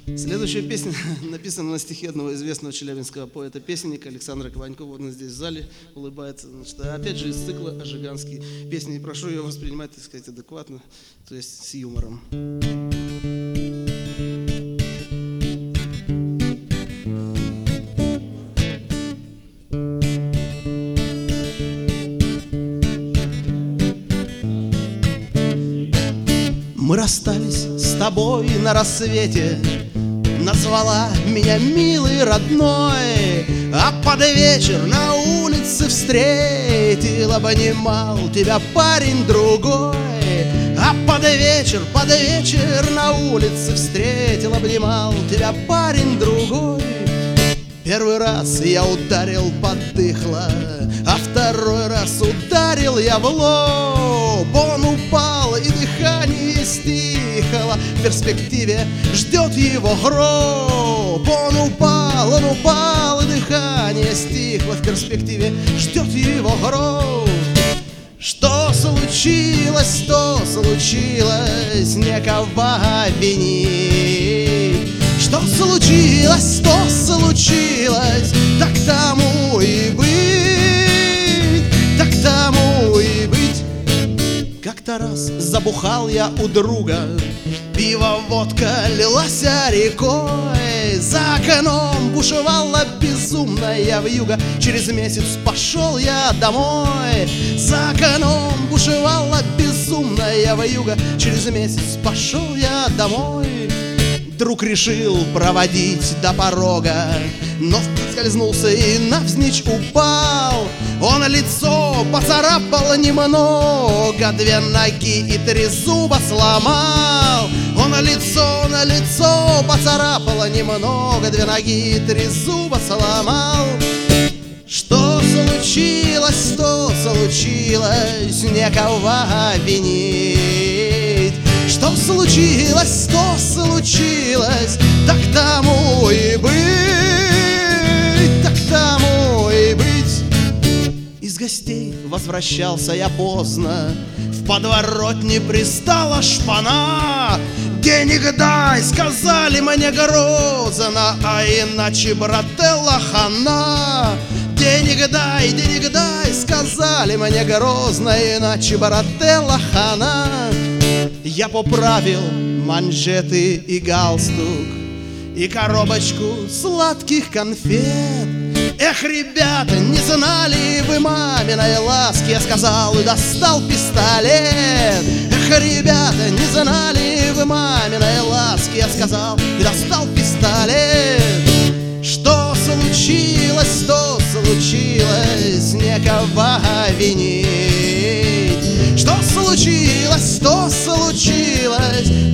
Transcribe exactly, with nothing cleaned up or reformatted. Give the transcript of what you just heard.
Следующая песня написана на стихи одного известного челябинского поэта-песенника Александра Кванькова. Вот он здесь в зале улыбается. Значит, опять же из цикла «Ажиганские песни». И прошу ее воспринимать, так сказать, адекватно, то есть с юмором. Мы расстались с тобой на рассвете, назвала меня милый родной, а под вечер на улице встретил, обнимал тебя парень другой. А под вечер, под вечер на улице встретил, обнимал тебя парень другой. Первый раз я ударил поддыхло, а второй раз ударил я в лоб. Он упал, и дыхание стихало, в перспективе ждет его гроб. Он упал, он упал, и дыхание стихло, в перспективе ждет его гроб. Что случилось, то случилось, некого винить. Что случилось, то случилось, так тому и быть, так тому и быть. Как-то раз забухал я у друга, пиво, водка лилась рекой, за окном бушевала безумная вьюга. Через месяц пошел я домой, за окном бушевала безумная вьюга. Через месяц пошел я домой. Друг решил проводить до порога, но поскользнулся и навзничь упал. Он лицо поцарапал немного, две ноги и три зуба сломал. Он лицо на лицо поцарапал немного, две ноги и три зуба сломал. Что случилось, то случилось, некого винить. Что случилось, то случилось, так тому и быть, так тому и быть. Из гостей возвращался я поздно, в подворотне пристала шпана. Денег дай, сказали мне грозно, а иначе, брателла, хана. Денег дай, денег дай, сказали мне грозно, иначе, брателла, хана. Я поправил манжеты и галстук, и коробочку сладких конфет. Эх, ребята, не знали вы маминой ласки, я сказал и достал пистолет. Эх, ребята, не знали вы маминой ласки, я сказал и достал пистолет. Что случилось, то случилось, некого винить. Что случилось, то случилось,